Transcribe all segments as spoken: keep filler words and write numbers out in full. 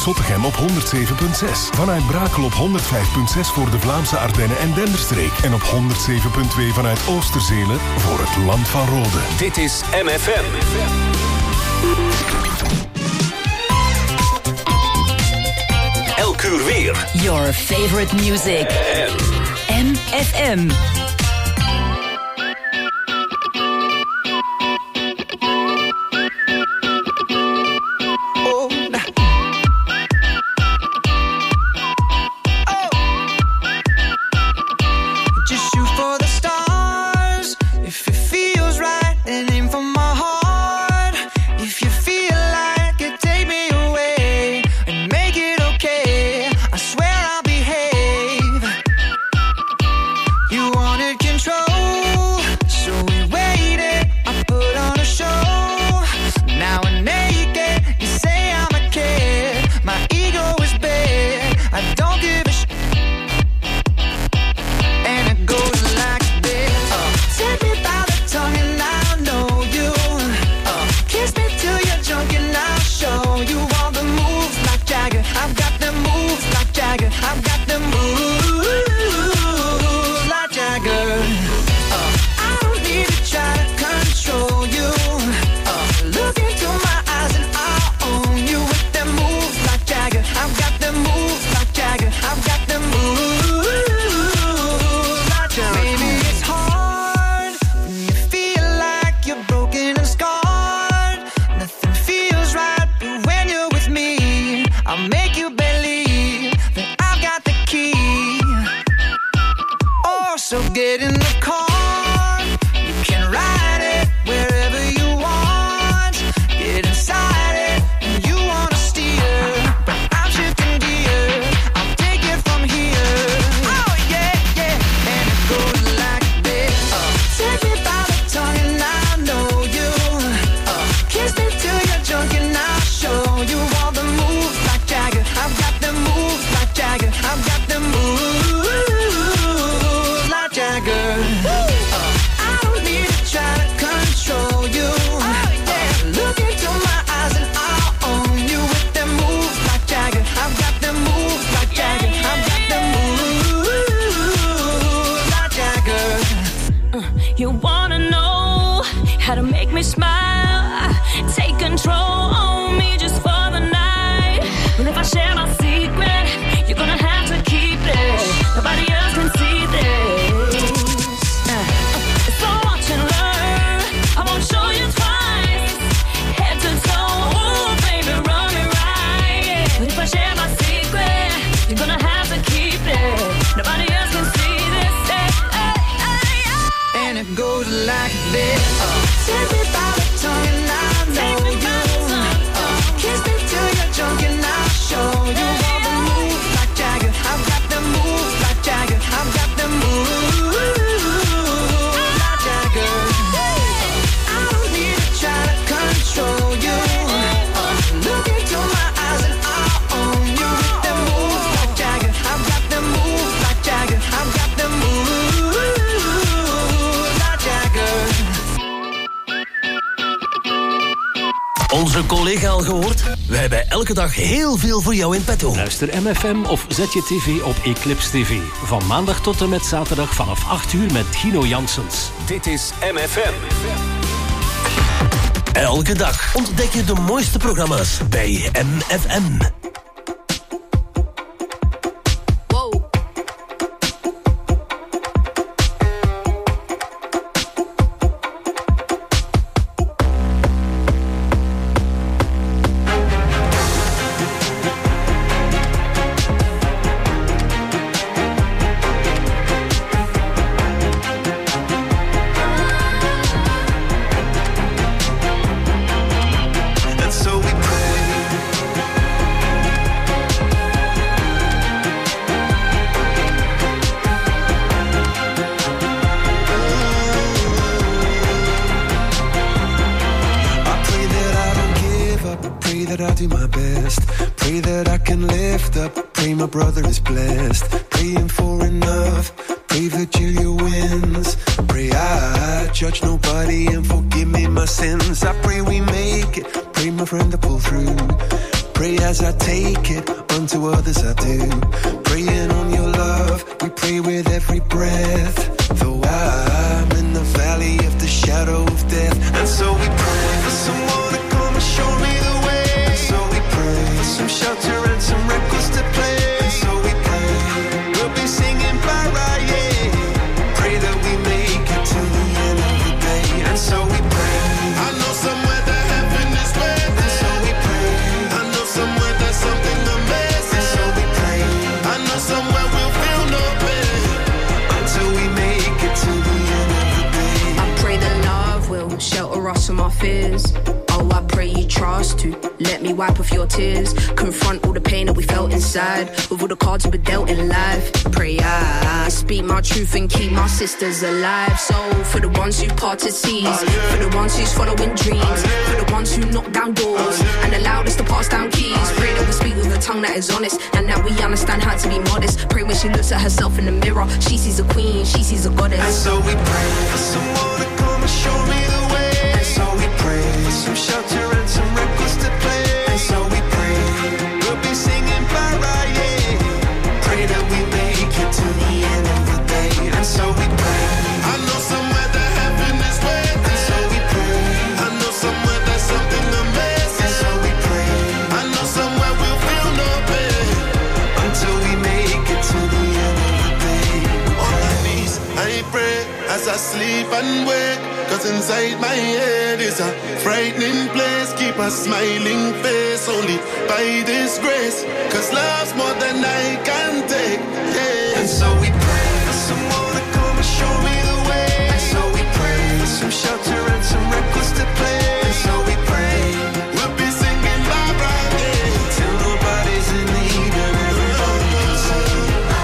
Zottegem op honderd zeven komma zes. Vanuit Brakel op honderd vijf komma zes voor de Vlaamse Ardennen en Denderstreek. En op honderd zeven komma twee vanuit Oosterzelen voor het Land van Rode. Dit is M F M. Elk uur weer. Your favorite music. M F M. Onze collega al gehoord? We hebben elke dag heel veel voor jou in petto. Luister M F M of zet je tv op Eclipse T V. Van maandag tot en met zaterdag vanaf acht uur met Gino Janssens. Dit is M F M. Elke dag ontdek je de mooiste programma's bij M F M. Pray as I take it, unto others I do. Praying on your love, we pray with every breath. Though I'm in the valley of the shadow of death. And so we pray for someone to come and show me the way. And so we pray for some shelter and some records to play. And so we pray, we'll be singing Barra, yeah. Pray that we make it to the end of the day. And so we pray, I know somewhere that heaven is waiting. And so we pray, I know somewhere there's something amazing. And so we pray, I know somewhere we'll feel no pain until we make it to the end of the day. I pray that love will shelter us from our fears. Oh, I pray you trust to let me wipe off your tears. Confront all the pain that we felt inside with all the cards we've been dealt in life. Pray I speak my truth and keep my sisters alive. So for the ones who parted seas, uh, yeah. For the ones who's following dreams, uh, yeah. For the ones who knock down doors, uh, yeah. And allowed us to pass down keys. uh, Pray yeah. that we speak with a tongue that is honest, and that we understand how to be modest. Pray when she looks at herself in the mirror, she sees a queen, she sees a goddess. And so we pray for someone to come and show me the way. And so we pray for some shelter and some records to play. And so we pray, we'll be singing Barra, yeah. Pray that we make it to the end of the day. And so we pray, I know somewhere that heaven is waiting. And so we pray, I know somewhere there's something amazing. And so we pray, I know somewhere we'll feel no pain until we make it to the end of the day. On my knees, I pray as I sleep and wake. Cause inside my head is a frightening place. Keep a smiling face only by this grace. Cause love's more than I can take, yeah. And so we pray for someone to come and show me the way. And so we pray for some shelter and some records to play. And so we pray, we'll be singing Barbara, yeah. Till nobody's in need and everybody can sing.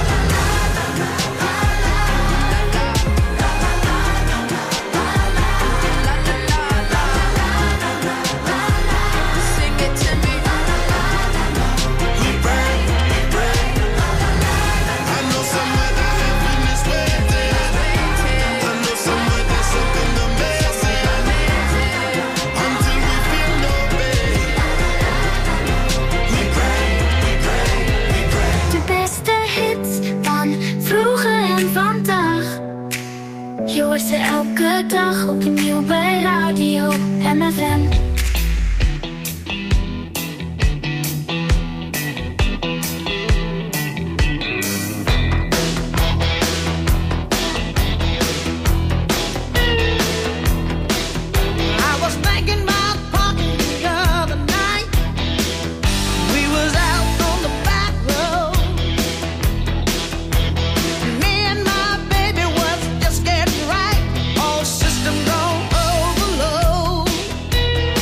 Je hoort ze elke dag opnieuw bij Radio M F M. System don't overload.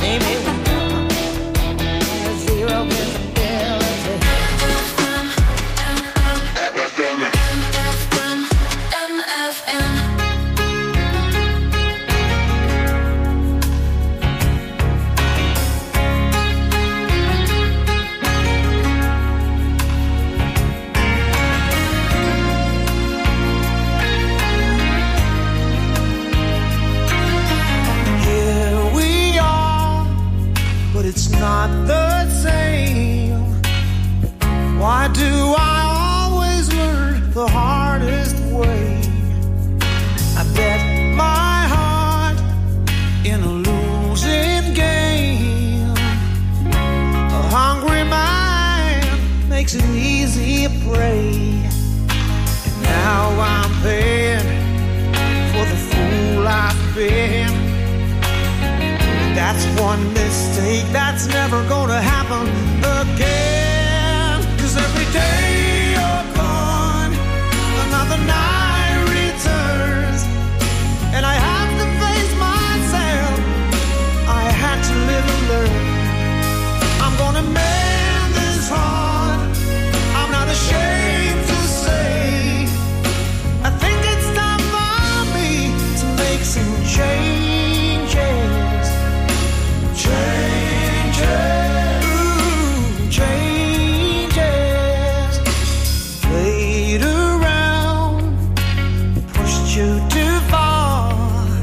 Amy. Zero visibility. M F M. M F M. It's not the same. Why do I always learn the hardest way? I bet my heart in a losing game. A hungry mind makes it easy to pray. And now I'm paying for the fool I've been. That's one mistake that's never gonna happen again. 'Cause every day you're gone, another night returns, and I have to face myself. I had to live and learn. I'm gonna mend this heart. I'm not ashamed to say I think it's time for me to make some change. Changes, ooh, changes. Played around, pushed you too far.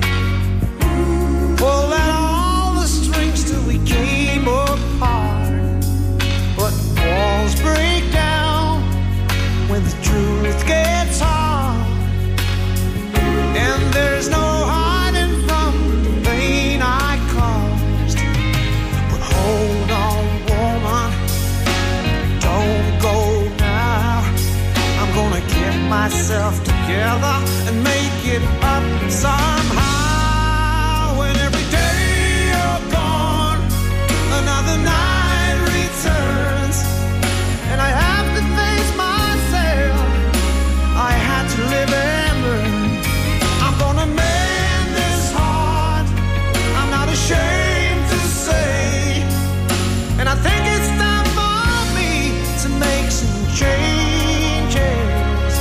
Pulled at all the strings till we came apart. But walls break down when the truth gets hard. And there's no hiding from the pain I caused. Hold on, woman, don't go now. I'm gonna get myself together and make it up somehow. And every day you're gone, another night returns, and I have to face myself. I had to live and learn. I'm gonna mend this heart. I'm not ashamed to say. And I think it's time for me to make some changes.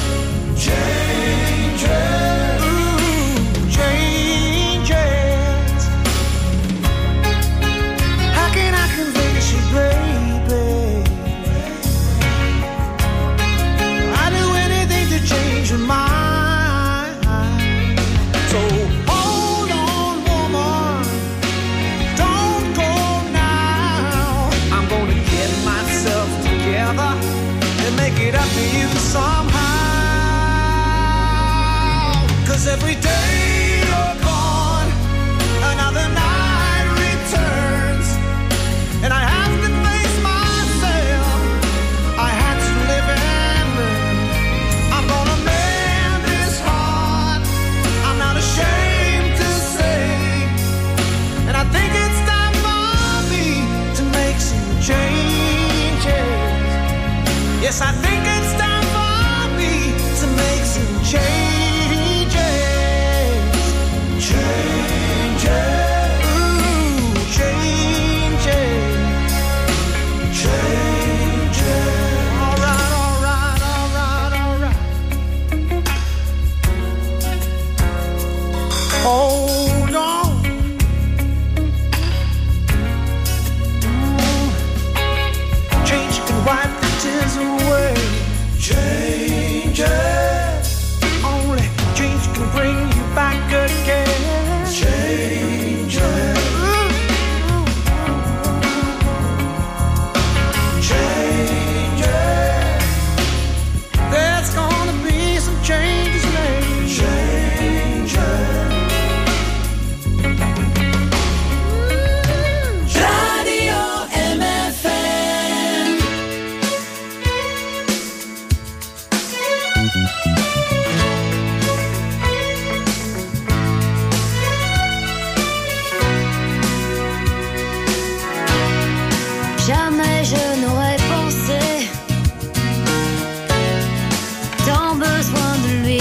Changes. Ooh, changes. How can I convince you, baby? I'd do anything to change your mind. So hold on, woman. Don't go now. I'm gonna get myself together and make it up to you somehow. 'Cause every day you're gone, another night returns, and I have to face myself. I had to live and learn. I'm gonna mend this heart. I'm not ashamed to say, and I think it's time for me to make some changes. Yes, I think it's time for me to make some changes. Changes. Ooh, changes. Changes. All right, all right, all right, all right. Hold on. Mm. Change can wipe the tears away. Changes. Only change can bring you back again. Changes. Changes. There's gonna be some changes made. Changes. Radio M F M. Jamais je n'aurais pensé tant besoin de lui.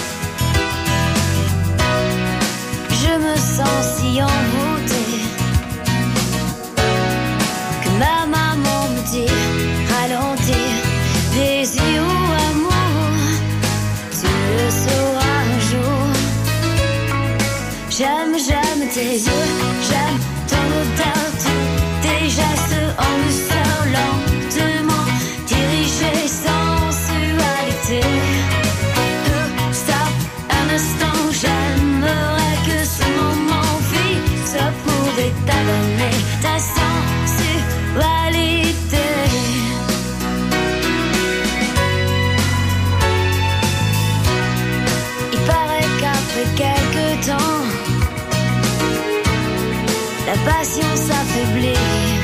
Je me sens si envoûtée Ma maman me dit, ralentis, désir ou amour, tu le sauras un jour. J'aime, j'aime tes yeux, j'aime ton odeur, tous tes gestes en douceur, lentement dirigés sans sensualité. Euh, stop, un instant, j'aimerais que ce moment fixe pourrait t'adonner ta sensualité. Il paraît qu'après quelques temps, la patience affaiblit.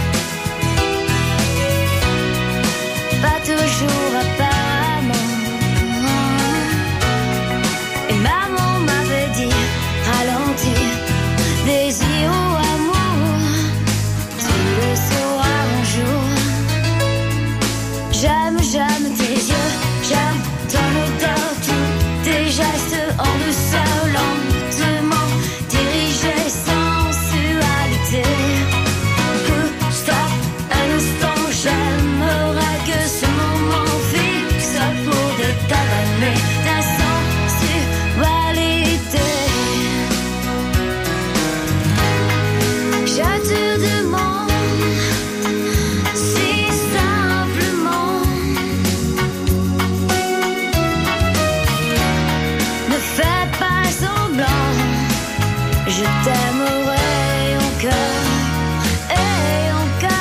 Pas toujours apparemment. Et maman m'avait dit, ralentis, désir ou amour, tu le sauras un jour. J'aime, j'aime tes yeux, j'aime ton odeur, tous tes gestes en douceur, lentement dirigés sans sensualité. Stop, un instant, j'aimerais que ce moment fixe pourrait t'avaler ta sensualité. Je te demande si simplement, ne fais pas semblant, je t'aimerai encore et encore.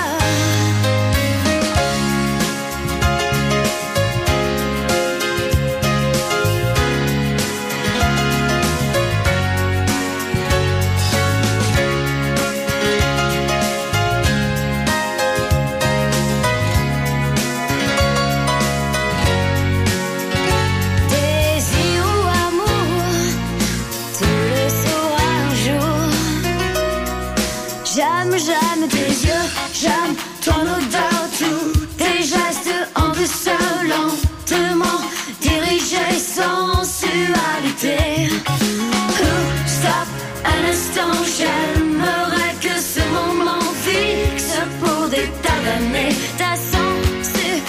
Désir ou amour, tu le sauras un jour. J'aime, j'aime tes yeux, j'aime ton odeur, tous tes gestes en douceur, lentement dirigés sans sensualité. Oh, stop, un instant, j'aimerais que ce moment fixe pourrait t'adonner ta sensualité.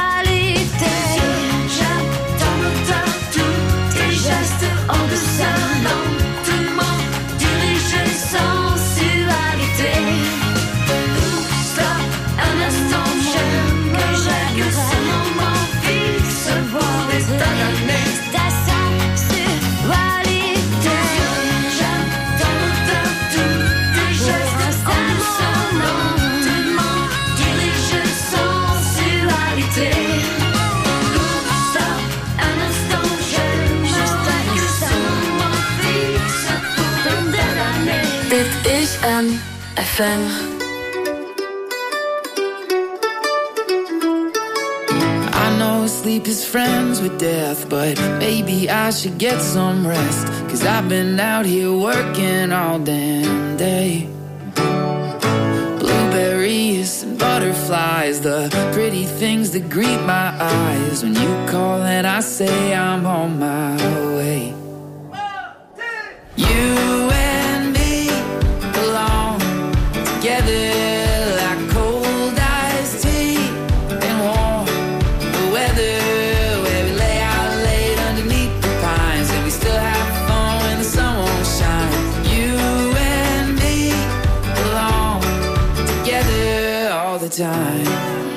J'aime ton odeur, tous tes gestes en douceur, lentement dirigés sans sensualité. Stop, un instant, j'aimerais que ce moment fixe pourrait t'adonner ta sensualité. J'aime ton odeur, tous tes gestes en douceur, lentement dirigés sans sensualité. Stop, un instant, j'aimerais que ce moment fixe pourrait t'adonner. Dit is M F M. I know sleep is friends with death, but maybe I should get some rest. Cause I've been out here working all damn day. Blueberries and butterflies, the pretty things that greet my eyes. When you call and I say I'm on my way. You and me belong together like cold iced tea and warm the weather, where we lay out late underneath the pines and we still have fun when the sun won't shine. You and me belong together all the time.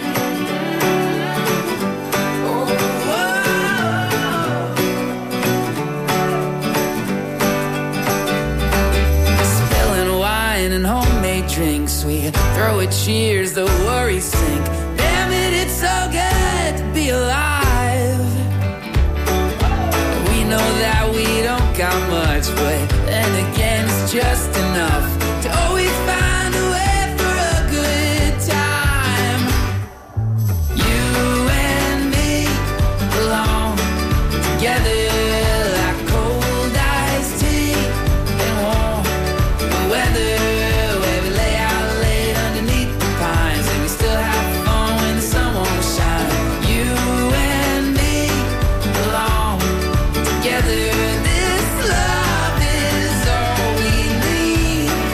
And homemade drinks, we throw a cheers, the worries sink. Damn it, it's so good to be alive. We know that we don't got much, but then again it's just enough to always find a way for a good time. You and me belong together like cold iced tea and warm the weather. This love is all we need.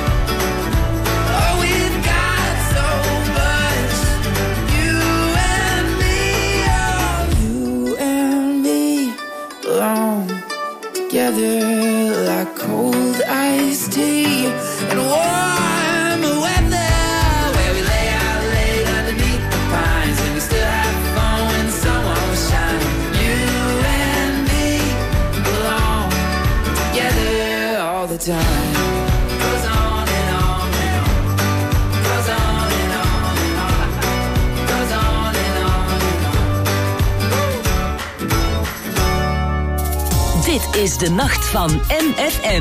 time goes on and on and on, goes on and on and on, goes on and on and on. Dit is de nacht van M F M.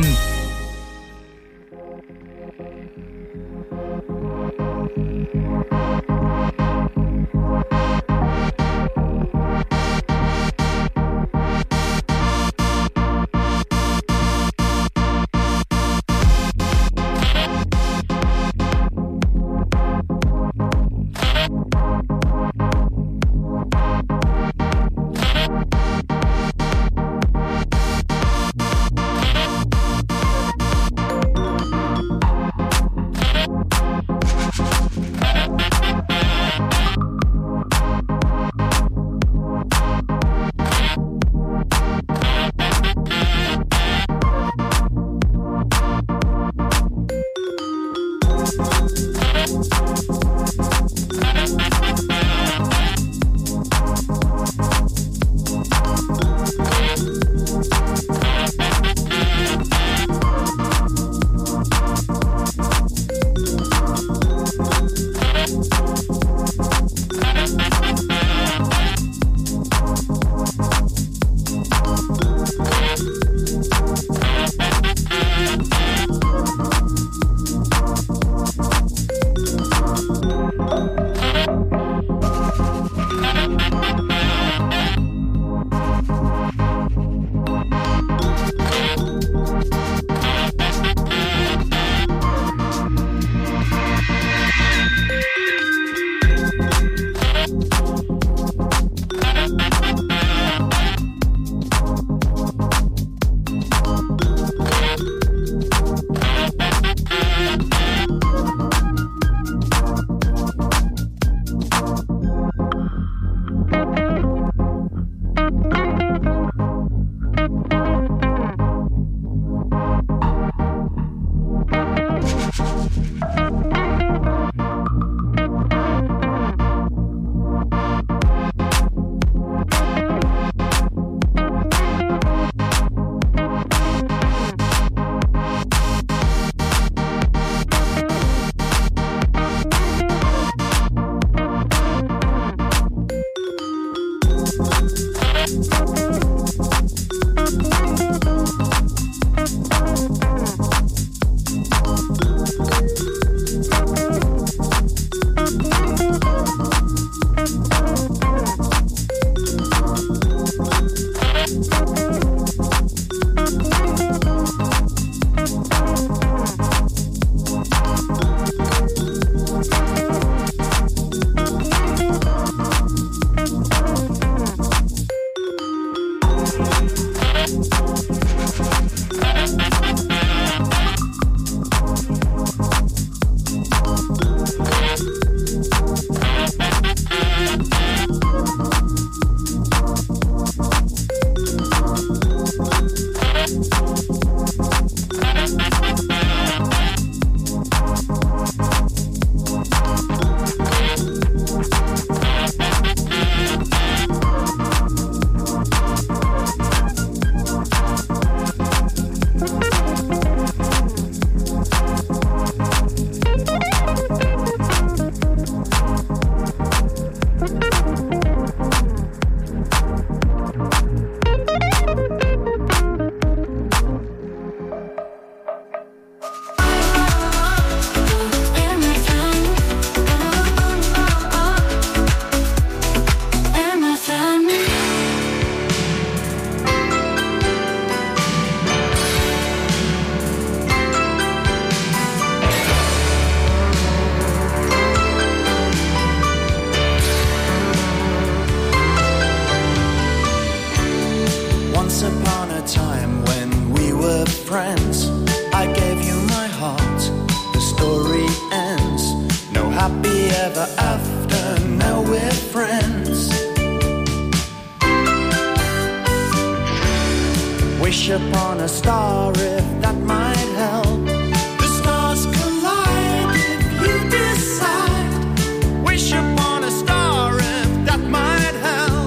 Wish upon a star if that might help. The stars collide if you decide. Wish upon a star if that might help.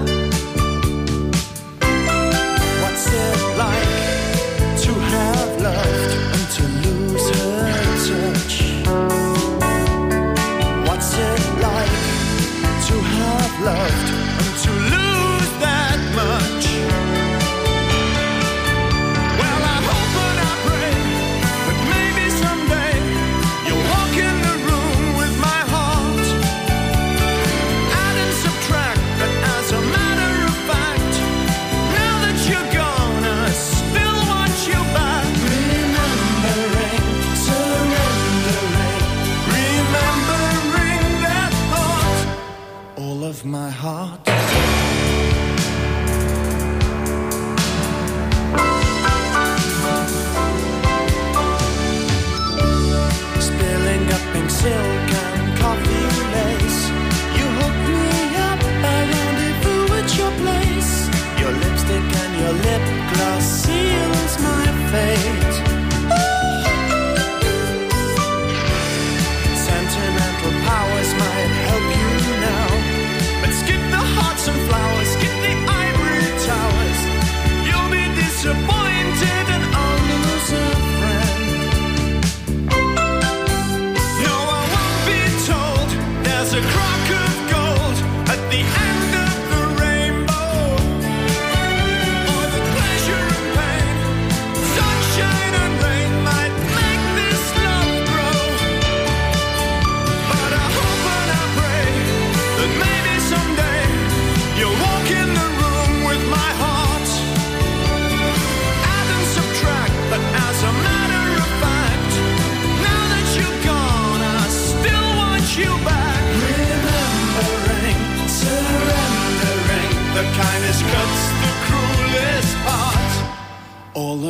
What's it like to have loved and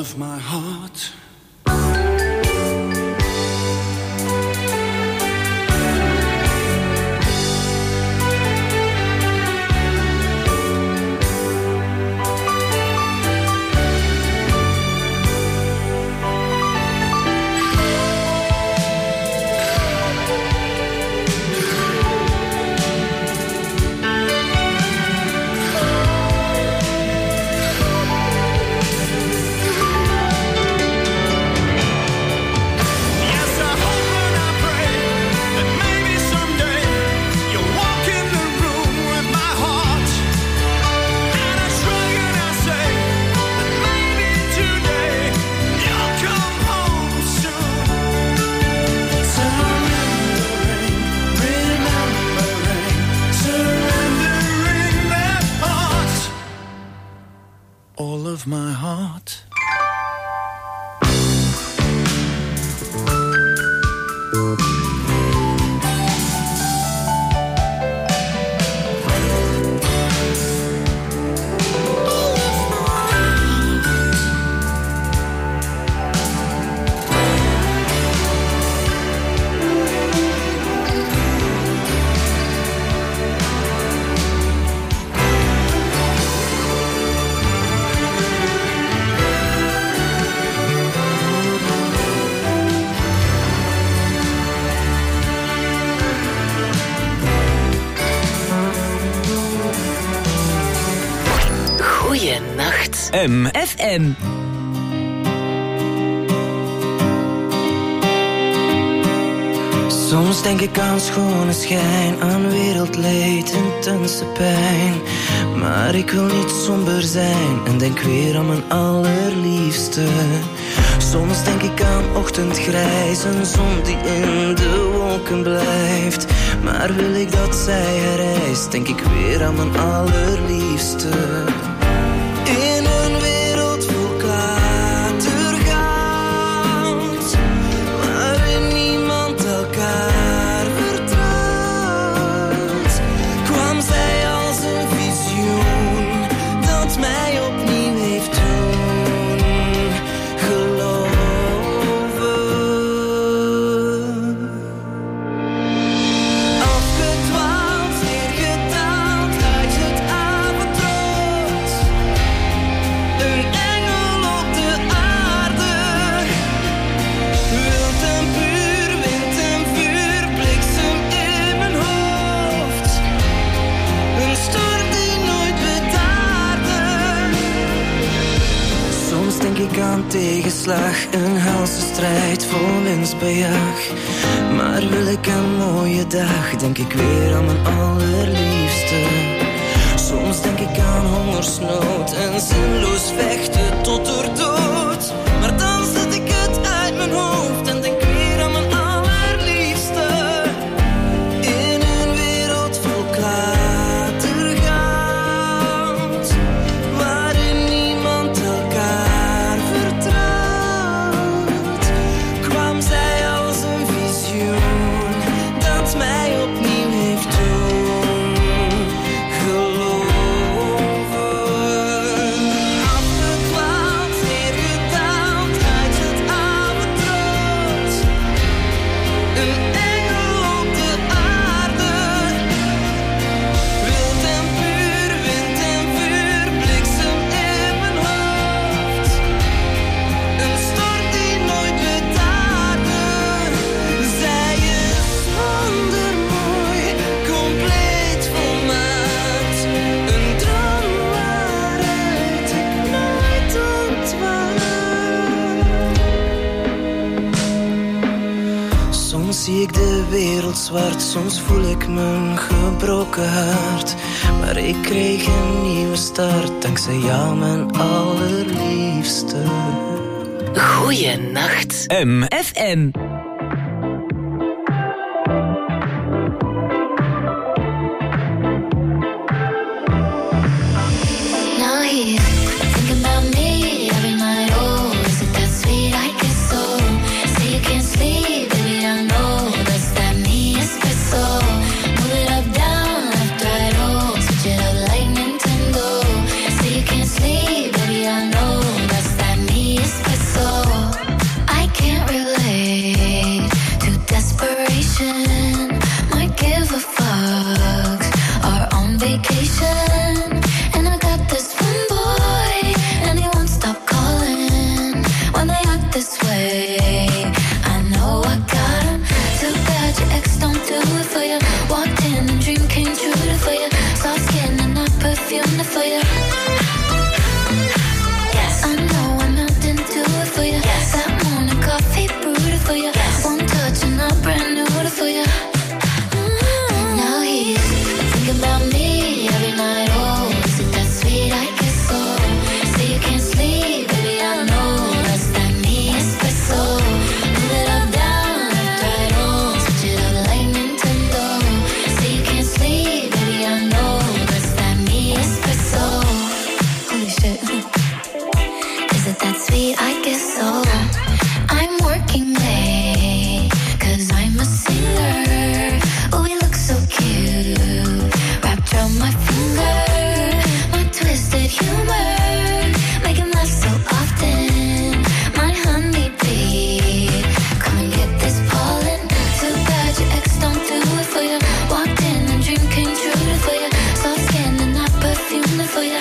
of my heart. My heart. M. F M. Soms denk ik aan schone schijn, aan wereldleed, intense pijn. Maar ik wil niet somber zijn en denk weer aan mijn allerliefste. Soms denk ik aan ochtendgrijs, een zon die in de wolken blijft. Maar wil ik dat zij herrijst, denk ik weer aan mijn allerliefste. In een wereld vol klatergaat, waarin niemand elkaar vertrouwt, kwam zij als een visioen dat mij opnieuw heeft doen geloven. Afgedwaald, neergedaald uit het avondrood, een engel op de aarde, wild en puur, wind en vuur, bliksem in mijn hoofd, een storm die nooit bedaarde. Soms denk ik aan tegenslag, een helse strijd vol winstbejag. Maar wil ik een mooie dag, denk ik weer aan mijn allerliefste. Soms denk ik aan hongersnood en zinloos vechten tot er dood. Maar dan zet ik het uit mijn hoofd en denk weer aan mijn allerliefste. In een wereld vol klatergaat, waarin niemand elkaar vertrouwt, kwam zij als een visioen dat mij opnieuw heeft doen geloven. Afgedwaald, neergedaald uit het avondrood, een engel op de aarde, wild en puur, wind en vuur, bliksem in mijn hoofd, een storm die nooit bedaarde. Zij is wondermooi, compleet volmaakt, een droom waaruit ik nooit ontwaak. Soms zie ik de wereld zwart, soms voel ik mijn gebroken hart. Maar ik kreeg een nieuwe start, dankzij jou mijn allerliefste. Goeienacht. M. F M. Now here, thinking about me every night. Oh, is it that sweet? I guess so. Say you can't sleep, baby, I know that's that me espresso. Move it up, down, left, right, oh, switch it up like Nintendo. Say you can't sleep, baby, I know that's that me espresso. station. Might give a fuck. Are on vacation. And I got this one boy, and he won't stop calling. When they act this way, I know I got him. Too bad your ex don't do it for you. Walked in and dream came true for you. Soft skin and not perfume for you. Yes, I know I'm out and do it for you. Yes, that morning coffee brewed for you. Yes, one touch and I'm brand new for you. Mm-hmm. Now he's thinking about me every night. Oh, is it that sweet? I guess so. Say you can't sleep, baby, I know. That's that me espresso. Move it up, down, left, right, oh. Switch it up like Nintendo. Say you can't sleep, baby, I know. That's that me espresso. Holy shit. Is it that sweet? I guess so. I'm working late, cause I'm a singer. Oh, we look so cute, wrapped around my finger. My twisted humor, make him laugh so often. My honeybee, come and get this pollen. Too bad your ex don't do it for you. Walked in and dream came true for you. Soft skin and not perfume for you.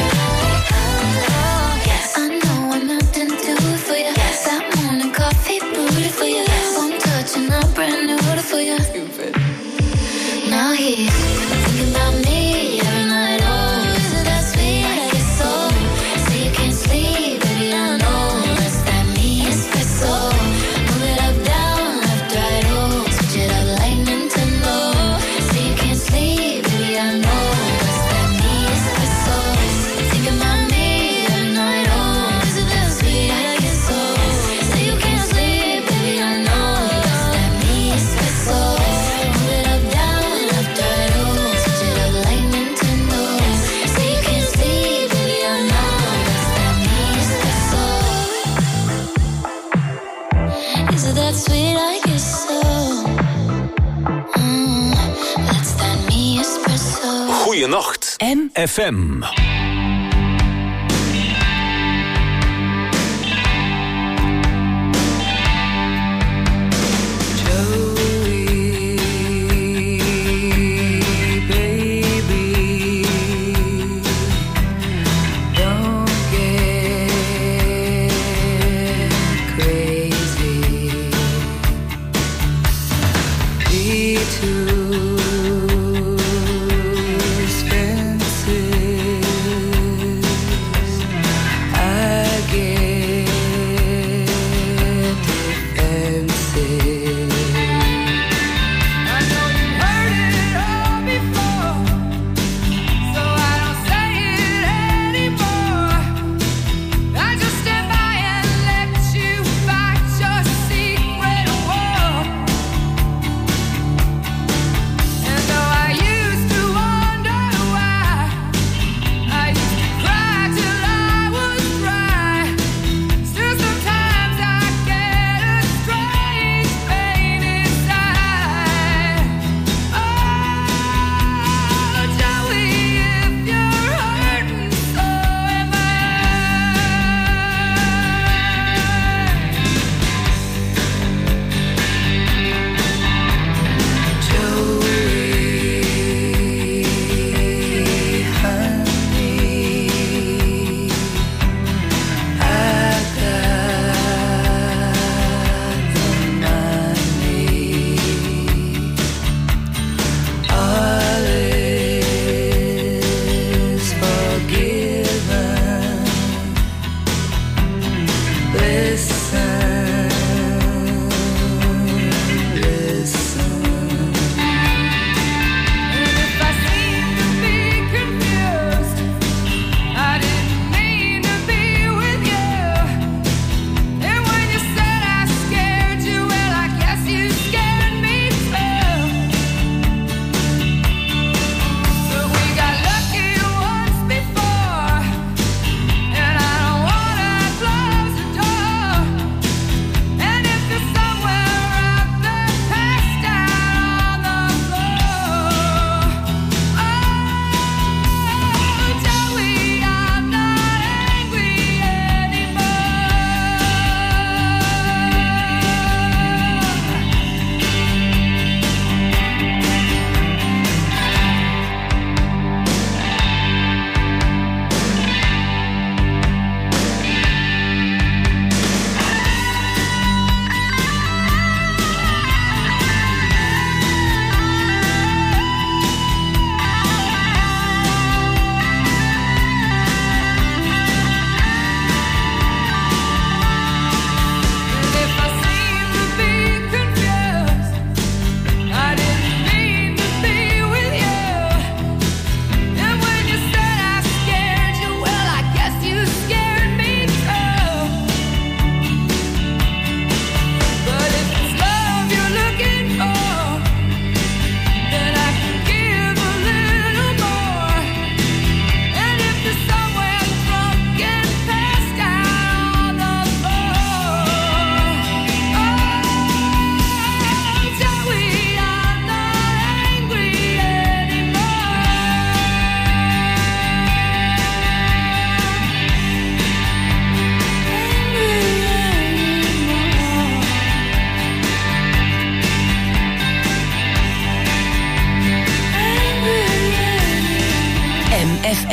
Yes, I know I'm out and do it for you. Yes, that morning coffee brewed for you. Yes, one touch and I'm brand new for you. Stupid. Now he's thinking about me every night. Oh, is it that sweet? I guess so. Say you can't sleep, baby, I know. That's that me espresso. Move it up, down, left, right, oh. Switch it up like Nintendo. Say you can't sleep, baby, I know. That's that me espresso. Thinking about me every night. Oh, is it that sweet? I guess so. Say you can't sleep, baby, I know. That's that me espresso. Move it up, down, left, right, oh. Switch it up like Nintendo. Say you can't sleep, baby, I know. That's that me espresso. Is it that sweet? I guess so. Mm, that's that me espresso. Goeienacht. M. F M.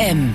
M.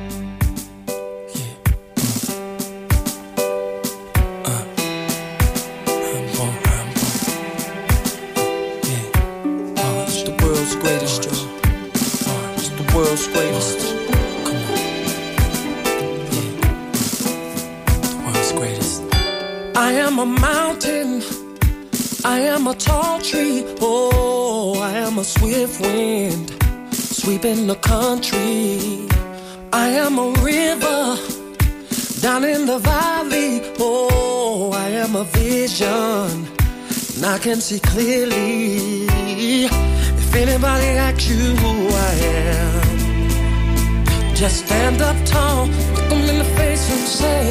World's greatest. Come on. Yeah. The world's greatest. I am a mountain. I am a tall tree. Oh, I am a swift wind sweeping the country. I am a river down in the valley. Oh, I am a vision and I can see clearly. If anybody asks you who I am, just stand up tall, look them in the face and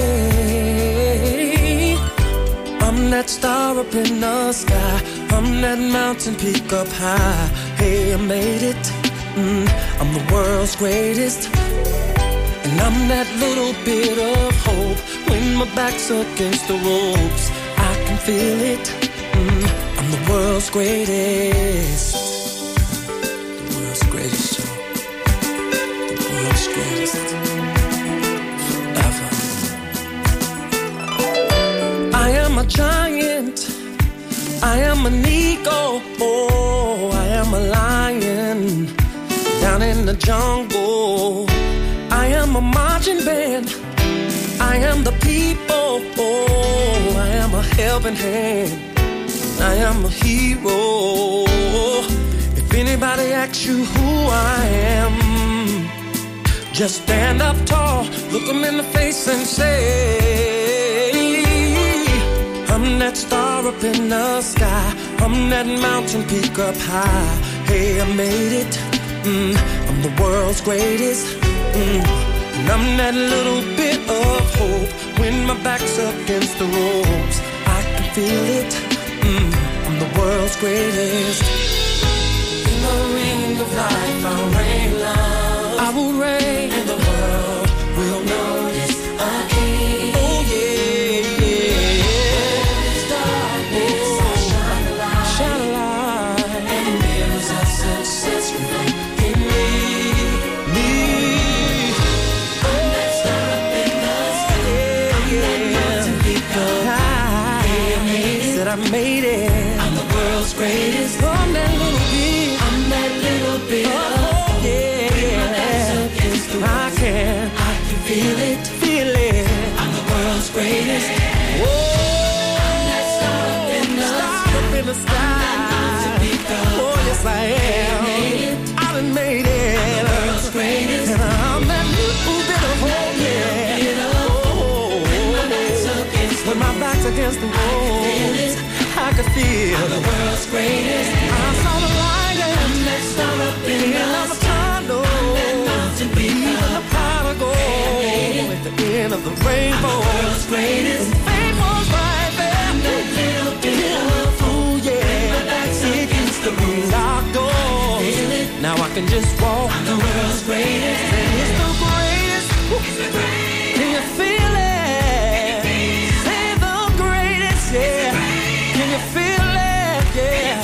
say, I'm that star up in the sky, I'm that mountain peak up high. Hey, I made it, mm, I'm the world's greatest. And I'm that little bit of hope when my back's against the ropes. I can feel it, mm, I'm the world's greatest. Greatest, yo. The world's greatest. Forever. I am a giant. I am an eagle. Oh, I am a lion down in the jungle. I am a marching band. I am the people. Oh, I am a helping hand. I am a hero. If anybody asks you who I am, just stand up tall, look them in the face and say, I'm that star up in the sky, I'm that mountain peak up high. Hey, I made it, mm, I'm the world's greatest, mm, and I'm that little bit of hope when my back's against the ropes. I can feel it, mm, I'm the world's greatest. In the ring of life, I'll reign love. I will reign, and the world will notice a king. Oh yeah, yeah. There's darkness, oh, I'll shine a light, shine a light, and mirrors of success reflect in me, me. I'm that star up in the sky, yeah, I'm that mountain peak up high. Yeah, I made it, said I made it. I'm the world's greatest. I'm that little bit. Little bit oh, of yeah, yeah. I can, I can feel it, feel it. I'm the world's greatest. Whoa, I'm that star up in the star sky. Up in the sky. Oh, yes I am. I done made it. I'm the world's greatest. And I'm that little bit of hope, yeah. Oh, when my back's against the wall, I can feel I'm the world's greatest. I saw the light. Star up in the tunnel, even the prodigal at the end of the rainbow. World's greatest, and fame was right there. I'm that little bit of fool, yeah. My back's against the room, locked doors. Now I can just walk. I'm the world's greatest, and it's the greatest. It's the greatest. Can you feel it? Say the greatest, yeah. Can you feel it? Yeah.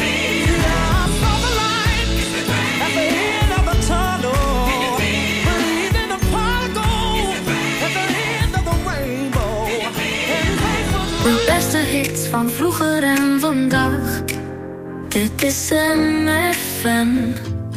De beste hits van vroeger en vandaag. Dit is M F M.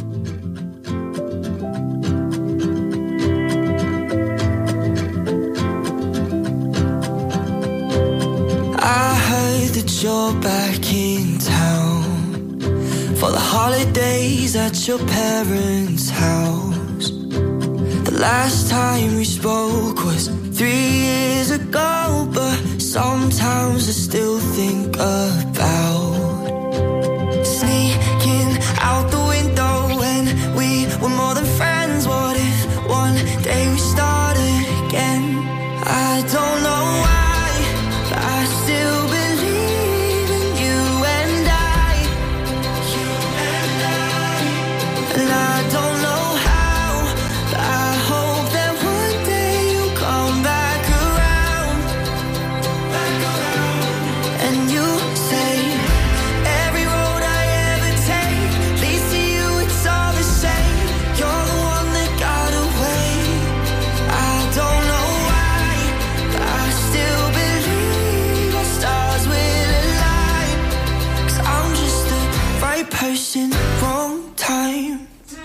I heard that you're back in town for the holidays at your parents' house. The last time we spoke was three years ago, but sometimes I still think about sneaking out the window when we were more than friends. What if one day we started again? I don't know why, but I still believe in you and I, you and I, and I don't know how, but I hope that one day you'll come back around, back around. And you say right person, wrong time.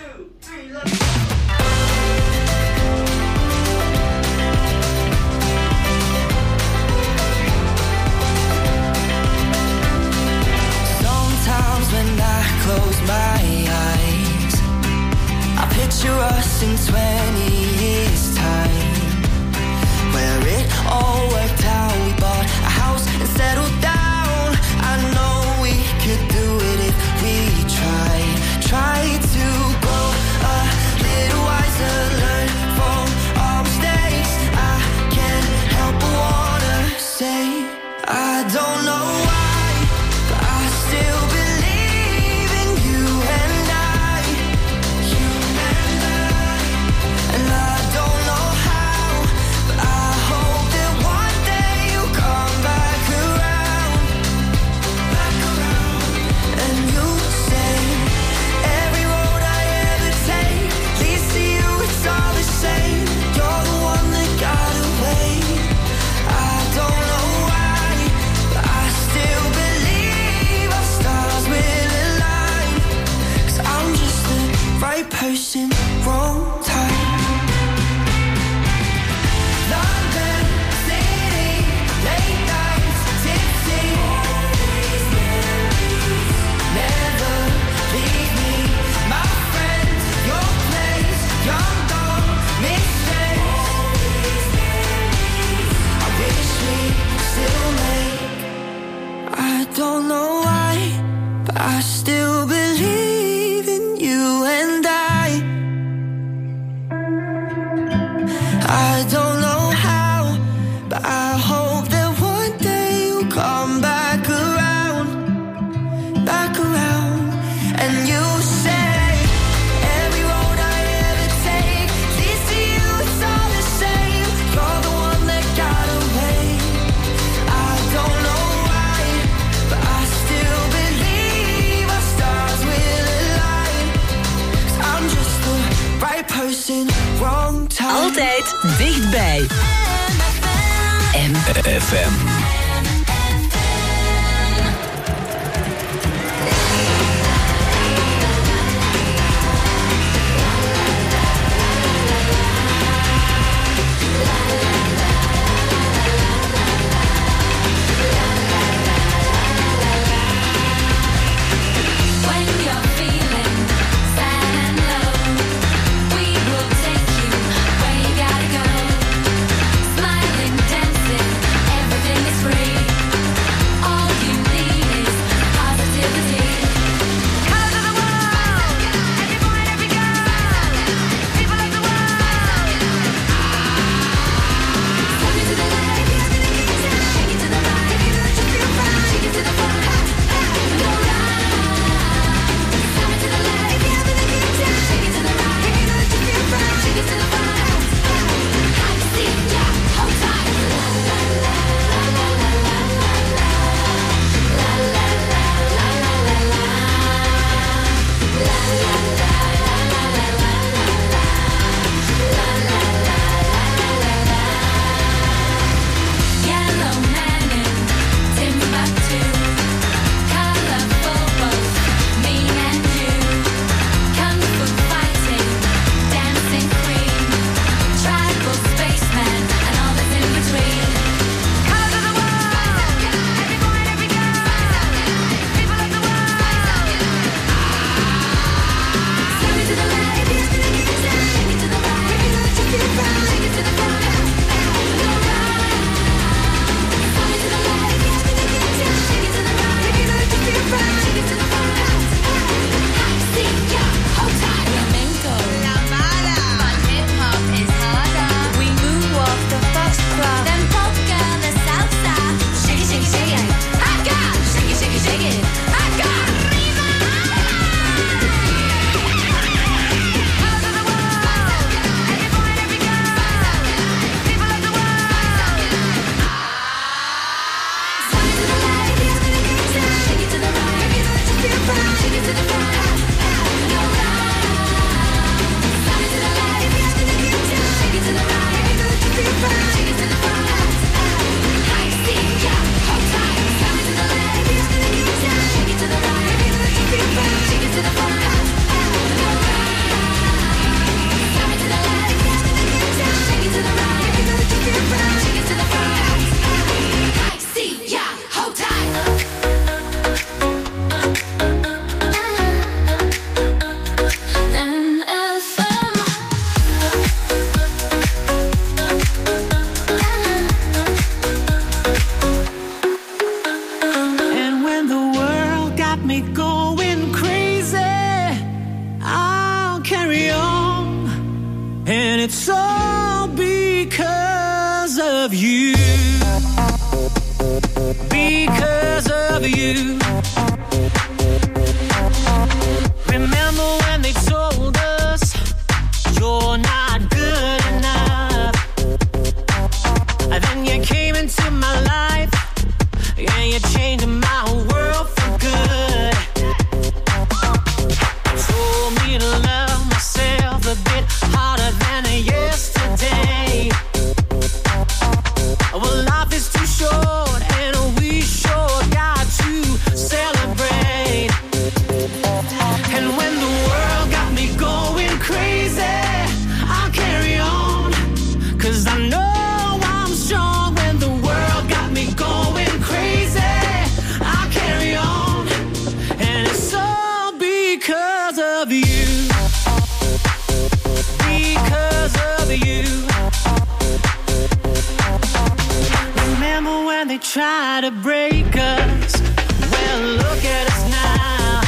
Sometimes when I close my eyes, I picture us in twenty years time, where it all worked out. We bought a house and settled down. I know we could do it if we tried. Try to grow a little wiser, learn from our mistakes. I can't help but wanna say I don't know why, but I still believe in you and I, you and I, and I don't know how, but I hope that one day you'll come back around, back around, and you'll say every road I ever take leads to you, it's all the same. You're the one that got away. I don't know why, but I still believe our stars will align. 'Cause I'm just the right person, wrong time. London City, late nights, tipsy. Never leave me, my friends, your place, young dog, mistakes. I wish we still make. I don't know why, but I still believe in you and I. I don't know how, but I hope that one day you'll come back around, back around, and you'll say every road I ever take leads to you, it's all the same. You're the one that got away. I don't know why, but I still believe our stars will align. 'Cause I'm just the right person, wrong time. Altijd dichtbij. M F M. When you're feeling sad and low, we will take you where you gotta go. Smiling, dancing, everything is going crazy, I'll carry on. And it's all because of you. Because of you. Remember when they told us you're not good enough? And then you came into my life, and you changed my world for good. Told me to love myself a bit harder than yesterday. Well, life is too short, and we sure got to celebrate. And when the world got me going crazy, I'll carry on, 'cause I know I'm strong. When the world got me going crazy, I'll carry on. And it's all because of you. Because of you. Remember when they tried to break us? Well, look at us now.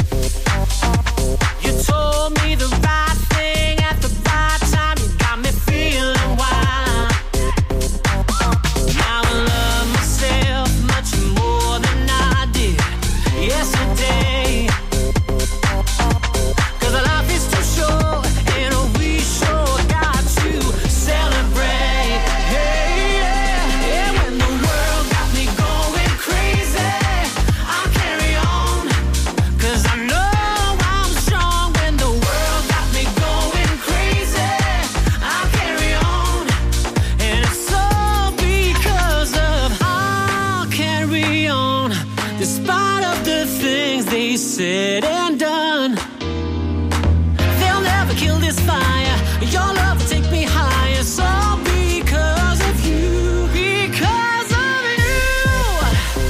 You told me the right thing at the right time. You got me feeling wild. Now I love myself much more than I did yesterday. 'Cause life is too short, and we sure got to celebrate. Hey, yeah, yeah. When the world got me going crazy, I'll carry on, 'cause I know I'm strong. When the world got me going crazy, I'll carry on. And it's all because of I'll carry on, despite of the things they said and done. They'll never kill this fire. Your love will take me higher. It's all because of you. Because of you.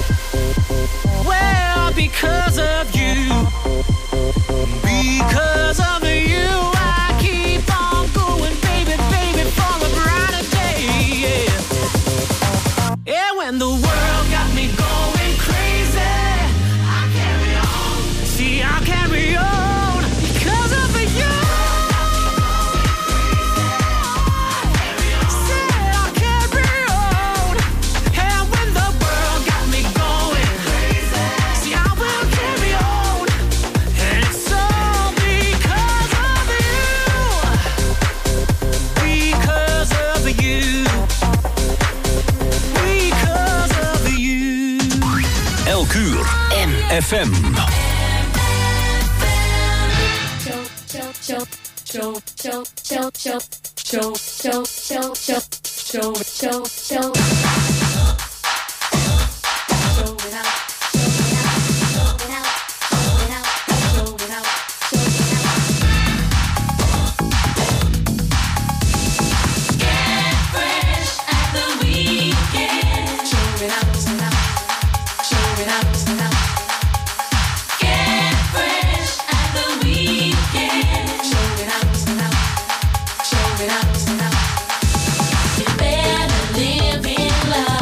Well, because of you. Because of you, I keep on going, baby, baby, for a brighter day. Yeah. Yeah, when the world got me going crazy, I carry on. See, I carry on because of you. Said I carry on. And when the world got me going crazy, see, I will carry on. And it's all because of you. Because of you. Because of you. Elk uur. M F M. Show, show, show, show, show, show, show, show, show, show, show, show. Show it out, show it out, show it out, show it out, show it out. Get fresh at the weekend. Show it out, show it out, show it out, show it out. Get fresh at the weekend. Show it out, show it out, show it out, show it out. You better live in love.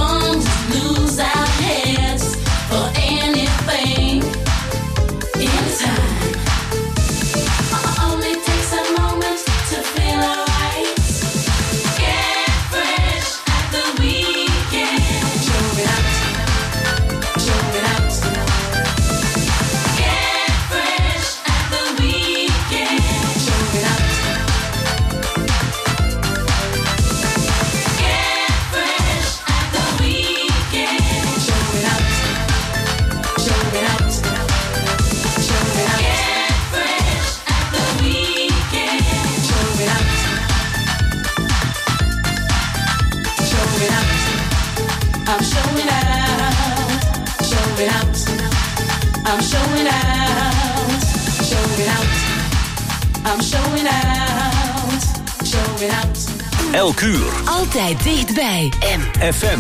wrongs, lose our heads for anything, anytime. Only takes a moment to feel alright. Get fresh at the weekend. Show it out, show it out. Get fresh at the weekend. Show it out. Get fresh at the weekend. Show it out, show it out, show it out. Get fresh at the weekend. Show it out, show it out. I'm showing out, show it out. I'm showing out, show it out. I'm showing out, show it out. Elk uur. Altijd dichtbij. M. F M.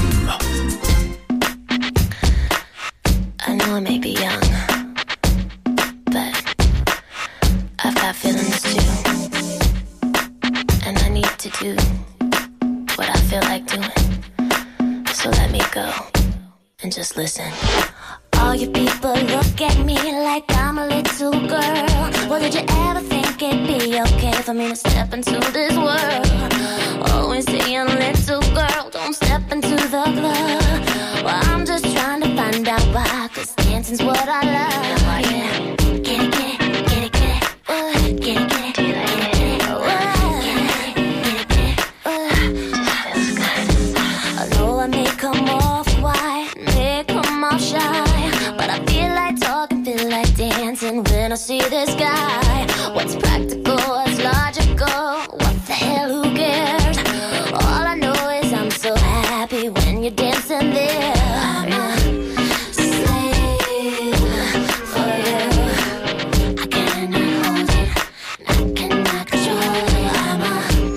I know I may be young, but I've got feelings too. And I need to do what I feel like doing. So let me go and just listen. All you people look at me like I'm a little girl. Well, did you ever think it'd be okay for me to step into this world? Always saying, little girl, don't step into the club. Well, I'm just trying to find out why, cause dancing's what I love. Yeah. Get it, get it, get it, get it. Uh, get it, get it, get it, get it. Uh, get it, get it, get it. Uh, I know I may come off quiet, may come off shy, but I feel like talking, feel like dancing when I see this guy. What's practical, what's logical, what the hell, who cares? All I know is I'm so happy when you're dancing there. I'm a slave for you. I cannot hold it, I cannot control it. I'm a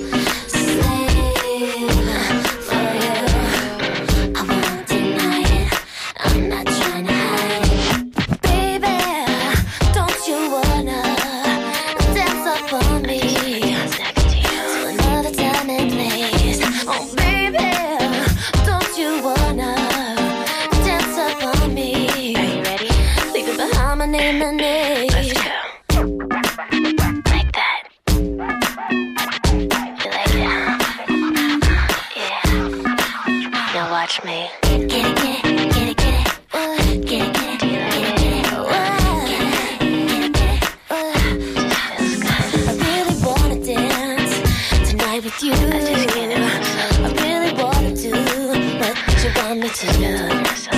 slave for you. I won't deny it, I'm not trying to hide it. Baby, don't you wanna dance up on me to another time and place? Oh baby, don't you wanna dance up on me? Are you ready? Leave it behind my name and age. Let's go. Like that. You like it, huh? Yeah. Now watch me. Get it, get it, get it, get it. Uh, get it, get it, get it, get it. Uh, get it, get it, get it. Uh, I really wanna dance tonight with you. I just can't. I really wanna do what you want me to do.